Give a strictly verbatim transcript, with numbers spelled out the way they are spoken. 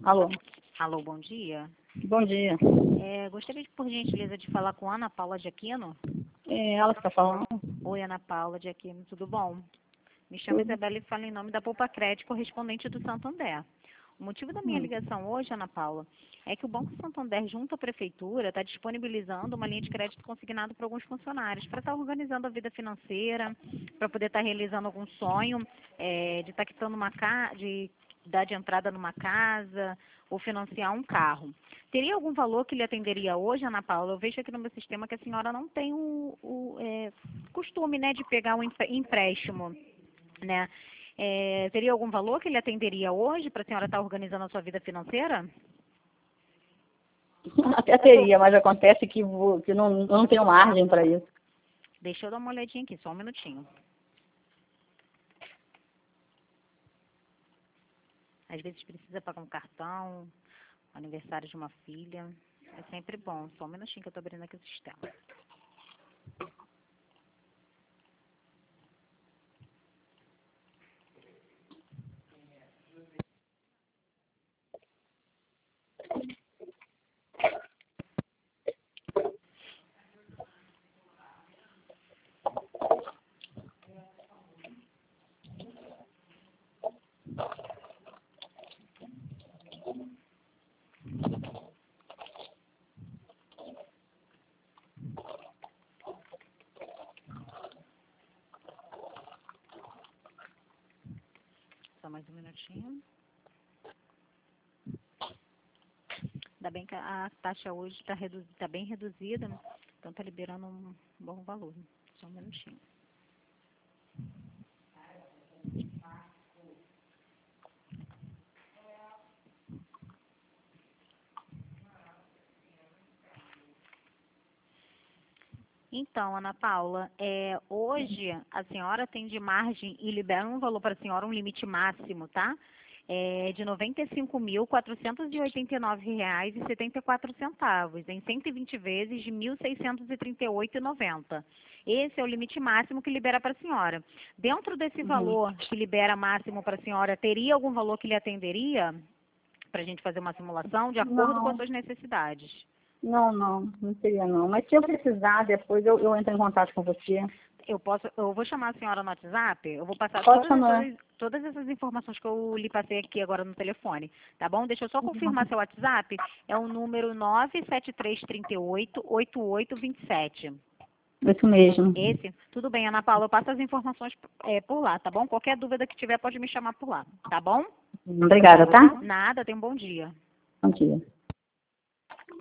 Alô. Alô, bom dia. Bom dia. É, gostaria, de, por gentileza, de falar com Ana Paula de Aquino. É ela que está falando? Oi, Ana Paula de Aquino, tudo bom? Me chamo Tudo. Isabela e falo em nome da Poupa Crédito, correspondente do Santander. O motivo da minha Hum. ligação hoje, Ana Paula, é que o Banco Santander, junto à Prefeitura, está disponibilizando uma linha de crédito consignado para alguns funcionários, para estar organizando a vida financeira, para poder estar realizando algum sonho, é, de estar quitando uma casa, de dar de entrada numa casa, ou financiar um carro. Teria algum valor que lhe atenderia hoje, Ana Paula? Eu vejo aqui no meu sistema que a senhora não tem o, o é, costume, né, de pegar um empréstimo, né? É, teria algum valor que lhe atenderia hoje para a senhora estar organizando a sua vida financeira? Até teria, mas acontece que, vou, que não, eu não tenho margem para isso. Deixa eu dar uma olhadinha aqui, só um minutinho. Às vezes precisa pagar um cartão, aniversário de uma filha. É sempre bom. Só um minutinho que eu estou abrindo aqui o sistema. Só mais um minutinho. Ainda bem que a taxa hoje está redu tá bem reduzida, então está liberando um bom valor. Só um minutinho. Então, Ana Paula, é, hoje a senhora tem de margem e libera um valor para a senhora, um limite máximo, tá? É de noventa e cinco mil, quatrocentos e oitenta e nove reais e setenta e quatro centavos, em cento e vinte vezes de mil seiscentos e trinta e oito reais e noventa centavos. Esse é o limite máximo que libera para a senhora. Dentro desse Uhum. valor que libera máximo para a senhora, teria algum valor que lhe atenderia para a gente fazer uma simulação de acordo com as Não, suas necessidades? não, não, não seria não. Mas se eu precisar, depois eu, eu entro em contato com você. Eu posso, eu vou chamar a senhora no WhatsApp, eu vou passar Pode todas chamar. essas, todas essas informações que eu lhe passei aqui agora no telefone, tá bom? Deixa eu só confirmar seu WhatsApp, é o número nove sete três três oito, oito oito dois sete. Isso mesmo. Esse? Tudo bem, Ana Paula, eu passo as informações é, por lá, tá bom? Qualquer dúvida que tiver pode me chamar por lá, tá bom? Obrigada, tá? Nada, tenha um bom dia. Bom dia.